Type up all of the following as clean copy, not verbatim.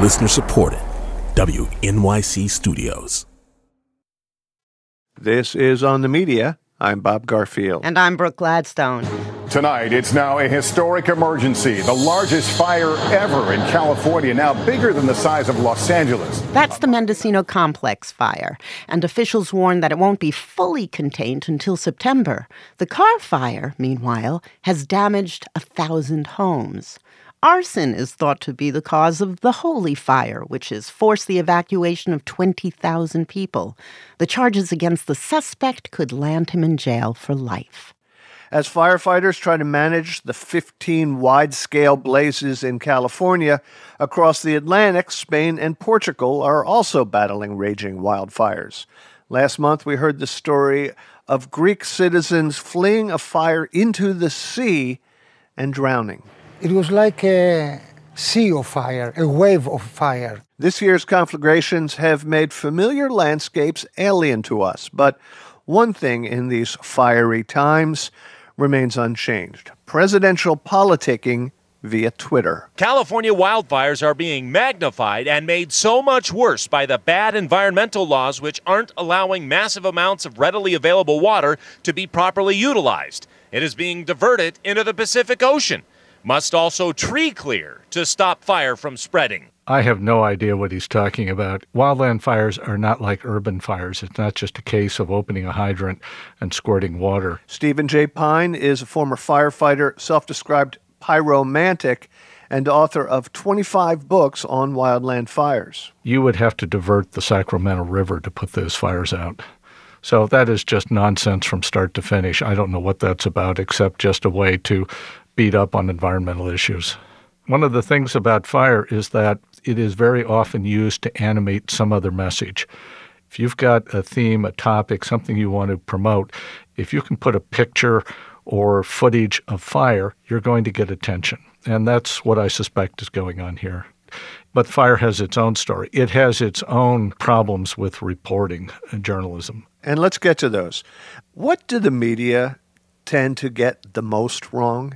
Listener supported. WNYC Studios. This is On the Media. I'm Bob Garfield. And I'm Brooke Gladstone. Tonight, it's now a historic emergency. The largest fire ever in California, now bigger than the size of Los Angeles. That's the Mendocino Complex fire, and officials warn that it won't be fully contained until September. The Carr fire, meanwhile, has damaged 1,000 homes. Arson is thought to be the cause of the Holy Fire, which has forced the evacuation of 20,000 people. The charges against the suspect could land him in jail for life. As firefighters try to manage the 15 wide-scale blazes in California, across the Atlantic, Spain and Portugal are also battling raging wildfires. Last month, we heard the story of Greek citizens fleeing a fire into the sea and drowning. It was like a sea of fire, a wave of fire. This year's conflagrations have made familiar landscapes alien to us, but one thing in these fiery times remains unchanged: presidential politicking via Twitter. California wildfires are being magnified and made so much worse by the bad environmental laws which aren't allowing massive amounts of readily available water to be properly utilized. It is being diverted into the Pacific Ocean. Must also tree clear to stop fire from spreading. I have no idea what he's talking about. Wildland fires are not like urban fires. It's not just a case of opening a hydrant and squirting water. Stephen J. Pine is a former firefighter, self-described pyromantic, and author of 25 books on wildland fires. You would have to divert the Sacramento River to put those fires out. So that is just nonsense from start to finish. I don't know what that's about, except just a way to beat up on environmental issues. One of the things about fire is that it is very often used to animate some other message. If you've got a theme, a topic, something you want to promote, if you can put a picture or footage of fire, you're going to get attention. And that's what I suspect is going on here. But fire has its own story. It has its own problems with reporting and journalism. And let's get to those. What do the media tend to get the most wrong?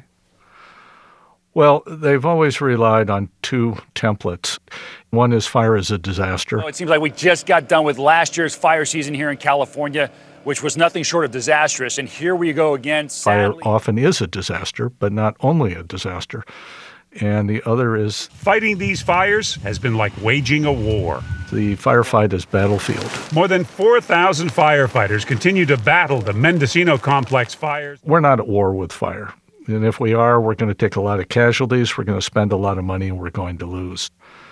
Well, they've always relied on two templates. One is fire is a disaster. It seems like we just got done with last year's fire season here in California, which was nothing short of disastrous. And here we go again, sadly. Fire often is a disaster, but not only a disaster. And the other is fighting these fires has been like waging a war. The firefight is battlefield. More than 4,000 firefighters continue to battle the Mendocino Complex fires. We're not at war with fire. And if we are, we're going to take a lot of casualties, we're going to spend a lot of money, and we're going to lose.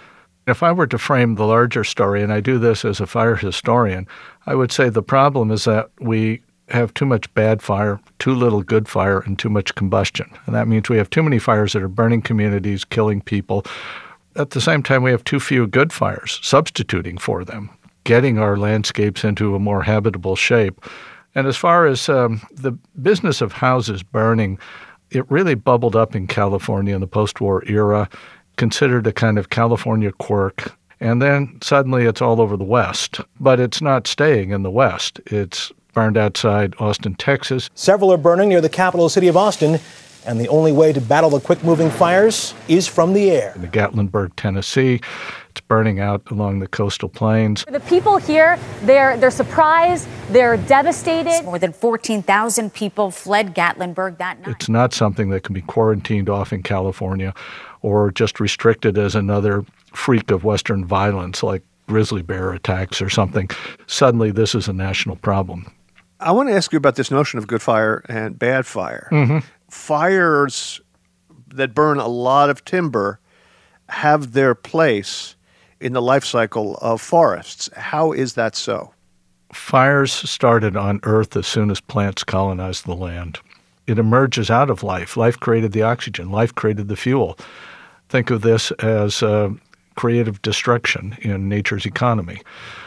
If I were to frame the larger story, and I do this as a fire historian, I would say the problem is that we have too much bad fire, too little good fire, and too much combustion. And that means we have too many fires that are burning communities, killing people. At the same time, we have too few good fires, substituting for them, getting our landscapes into a more habitable shape. And as far as the business of houses burning, it really bubbled up in California in the post-war era, considered a kind of California quirk. And then suddenly it's all over the West. But it's not staying in the West. It's burned outside Austin, Texas. Several are burning near the capital city of Austin, and the only way to battle the quick-moving fires is from the air. In the Gatlinburg, Tennessee, it's burning out along the coastal plains. The people here, they're surprised, they're devastated. More than 14,000 people fled Gatlinburg that night. It's not something that can be quarantined off in California or just restricted as another freak of Western violence like grizzly bear attacks or something. Suddenly, this is a national problem. I want to ask you about this notion of good fire and bad fire. Mm-hmm. Fires that burn a lot of timber have their place in the life cycle of forests. How is that so? Fires started on Earth as soon as plants colonized the land. It emerges out of life. Life created the oxygen. Life created the fuel. Think of this as creative destruction in nature's economy.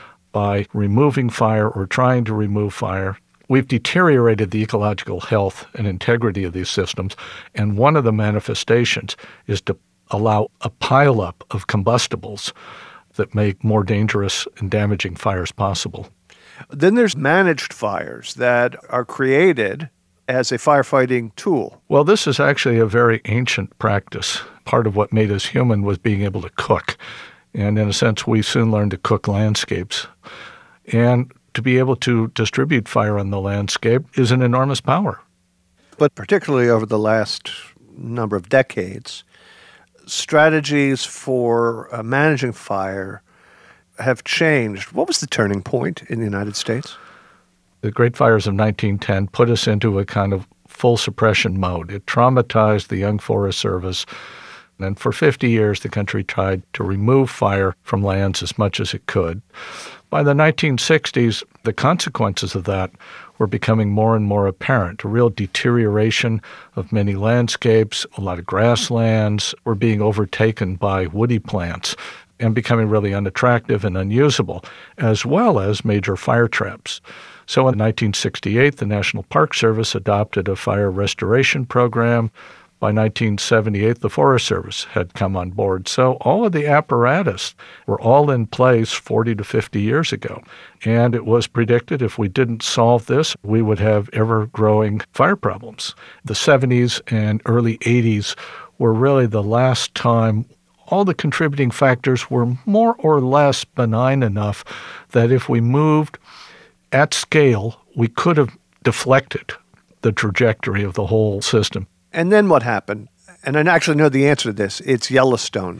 By removing fire or trying to remove fire, we've deteriorated the ecological health and integrity of these systems, and one of the manifestations is to allow a pileup of combustibles that make more dangerous and damaging fires possible. Then there's managed fires that are created as a firefighting tool. Well, this is actually a very ancient practice. Part of what made us human was being able to cook. And in a sense, we soon learned to cook landscapes. And to be able to distribute fire on the landscape is an enormous power. But particularly over the last number of decades, strategies for managing fire have changed. What was the turning point in the United States? The Great Fires of 1910 put us into a kind of full suppression mode. It traumatized the young Forest Service. And for 50 years, the country tried to remove fire from lands as much as it could. By the 1960s, the consequences of that were becoming more and more apparent. A real deterioration of many landscapes, a lot of grasslands were being overtaken by woody plants and becoming really unattractive and unusable, as well as major fire traps. So in 1968, the National Park Service adopted a fire restoration program. By 1978, the Forest Service had come on board. So all of the apparatus were all in place 40 to 50 years ago. And it was predicted if we didn't solve this, we would have ever-growing fire problems. The 70s and early 80s were really the last time all the contributing factors were more or less benign enough that if we moved at scale, we could have deflected the trajectory of the whole system. And then what happened? And I actually know the answer to this. It's Yellowstone.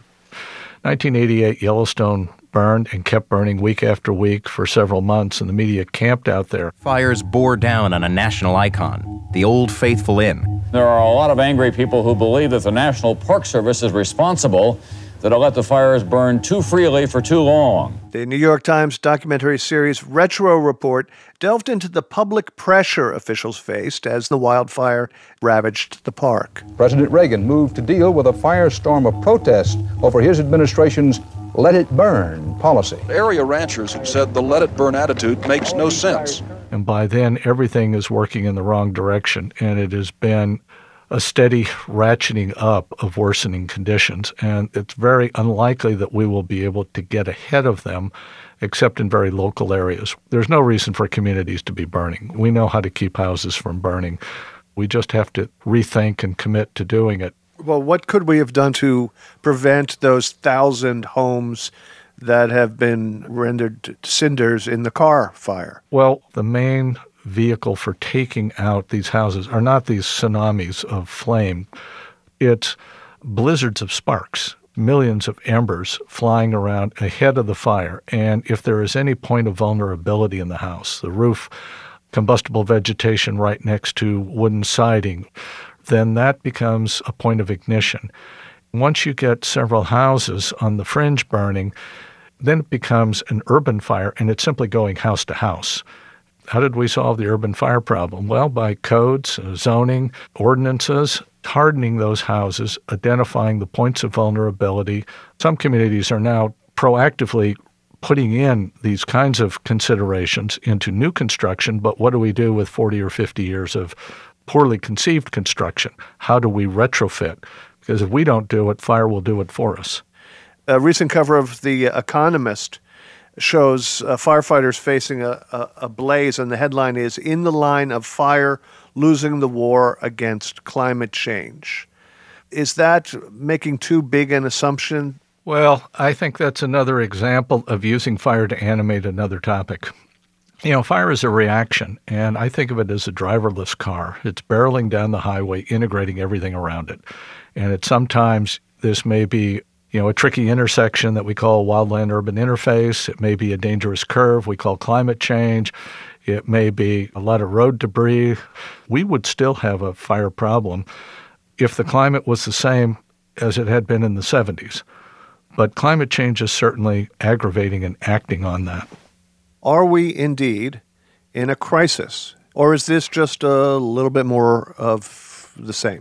1988, Yellowstone burned and kept burning week after week for several months, and the media camped out there. Fires bore down on a national icon, the Old Faithful Inn. There are a lot of angry people who believe that the National Park Service is responsible, that it let the fires burn too freely for too long. The New York Times documentary series Retro Report delved into the public pressure officials faced as the wildfire ravaged the park. President Reagan moved to deal with a firestorm of protest over his administration's let it burn policy. Area ranchers have said the let it burn attitude makes no sense. And by then, everything is working in the wrong direction, and it has been a steady ratcheting up of worsening conditions, and it's very unlikely that we will be able to get ahead of them except in very local areas. There's no reason for communities to be burning. We know how to keep houses from burning. We just have to rethink and commit to doing it. Well, what could we have done to prevent those 1,000 homes that have been rendered cinders in the Carr fire? Well, the main vehicle for taking out these houses are not these tsunamis of flame. It's blizzards of sparks, millions of embers flying around ahead of the fire. And if there is any point of vulnerability in the house, the roof, combustible vegetation right next to wooden siding, then that becomes a point of ignition. Once you get several houses on the fringe burning, then it becomes an urban fire, and it's simply going house to house. How did we solve the urban fire problem? Well, by codes, zoning, ordinances, hardening those houses, identifying the points of vulnerability. Some communities are now proactively putting in these kinds of considerations into new construction, but what do we do with 40 or 50 years of poorly conceived construction? How do we retrofit? Because if we don't do it, fire will do it for us. A recent cover of The Economist shows firefighters facing a blaze, and the headline is, "In the Line of Fire, Losing the War Against Climate Change." Is that making too big an assumption? Well, I think that's another example of using fire to animate another topic. You know, fire is a reaction, and I think of it as a driverless car. It's barreling down the highway, integrating everything around it. And sometimes this may be a tricky intersection that we call wildland-urban interface. It may be a dangerous curve we call climate change. It may be a lot of road debris. We would still have a fire problem if the climate was the same as it had been in the 70s. But climate change is certainly aggravating and acting on that. Are we indeed in a crisis? Or is this just a little bit more of the same?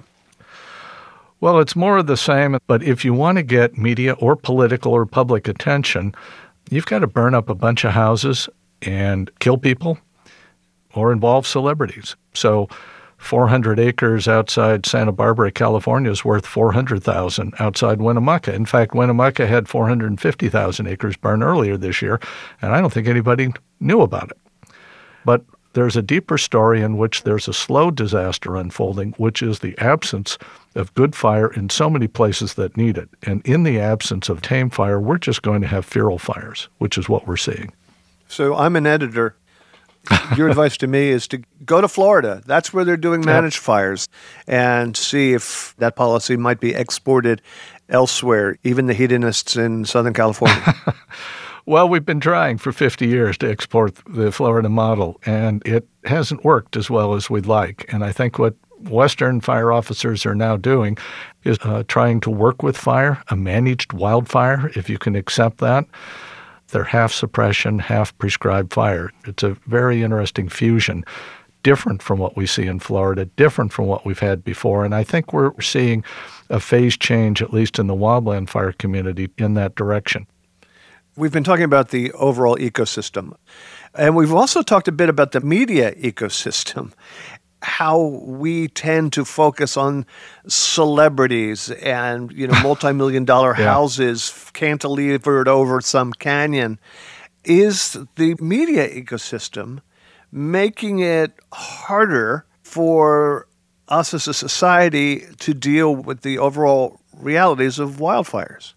Well, it's more of the same, but if you want to get media or political or public attention, you've got to burn up a bunch of houses and kill people or involve celebrities. So 400 acres outside Santa Barbara, California is worth $400,000 outside Winnemucca. In fact, Winnemucca had 450,000 acres burn earlier this year, and I don't think anybody knew about it. But there's a deeper story in which there's a slow disaster unfolding, which is the absence of good fire in so many places that need it. And in the absence of tame fire, we're just going to have feral fires, which is what we're seeing. So I'm an editor. Your advice to me is to go to Florida. That's where they're doing managed fires, and see if that policy might be exported elsewhere, even the hedonists in Southern California. Well, we've been trying for 50 years to export the Florida model, and it hasn't worked as well as we'd like. And I think what Western fire officers are now doing is trying to work with fire, a managed wildfire, if you can accept that. They're half suppression, half prescribed fire. It's a very interesting fusion, different from what we see in Florida, different from what we've had before. And I think we're seeing a phase change, at least in the wildland fire community, in that direction. We've been talking about the overall ecosystem, and we've also talked a bit about the media ecosystem, how we tend to focus on celebrities and, multi-million-dollar houses cantilevered over some canyon. Is the media ecosystem making it harder for us as a society to deal with the overall realities of wildfires?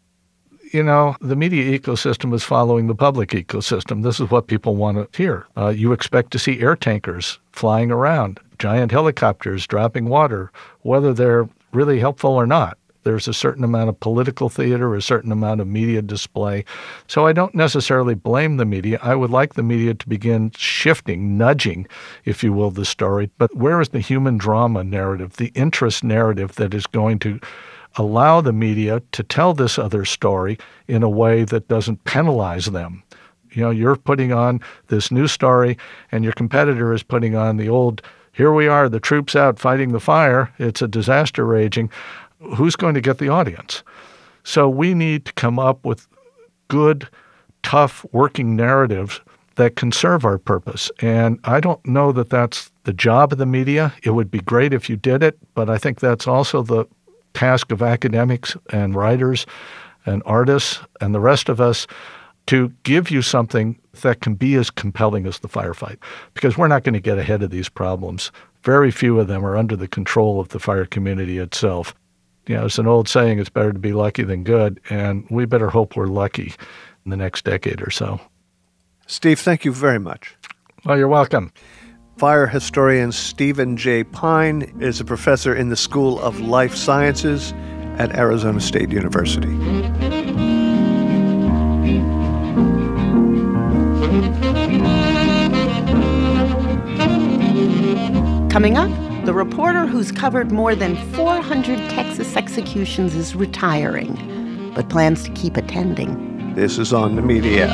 The media ecosystem is following the public ecosystem. This is what people want to hear. You expect to see air tankers flying around, giant helicopters dropping water, whether they're really helpful or not. There's a certain amount of political theater, a certain amount of media display. So I don't necessarily blame the media. I would like the media to begin shifting, nudging, if you will, the story. But where is the human drama narrative, the interest narrative that is going to allow the media to tell this other story in a way that doesn't penalize them? You're putting on this new story, and your competitor is putting on the old, here we are, the troops out fighting the fire, it's a disaster raging. Who's going to get the audience? So we need to come up with good, tough, working narratives that can serve our purpose. And I don't know that that's the job of the media. It would be great if you did it, but I think that's also the task of academics and writers and artists and the rest of us to give you something that can be as compelling as the firefight, because we're not going to get ahead of these problems. Very few of them are under the control of the fire community itself. It's an old saying, it's better to be lucky than good, and we better hope we're lucky in the next decade or so. Steve, thank you very much. Well, you're welcome. Fire historian Stephen J. Pyne is a professor in the School of Life Sciences at Arizona State University. Coming up, the reporter who's covered more than 400 Texas executions is retiring, but plans to keep attending. This is On the Media.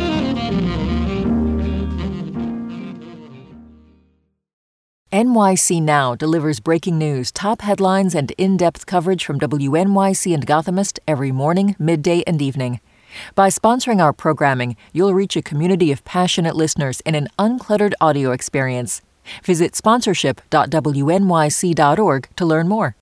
NYC Now delivers breaking news, top headlines, and in-depth coverage from WNYC and Gothamist every morning, midday, and evening. By sponsoring our programming, you'll reach a community of passionate listeners in an uncluttered audio experience. Visit sponsorship.wnyc.org to learn more.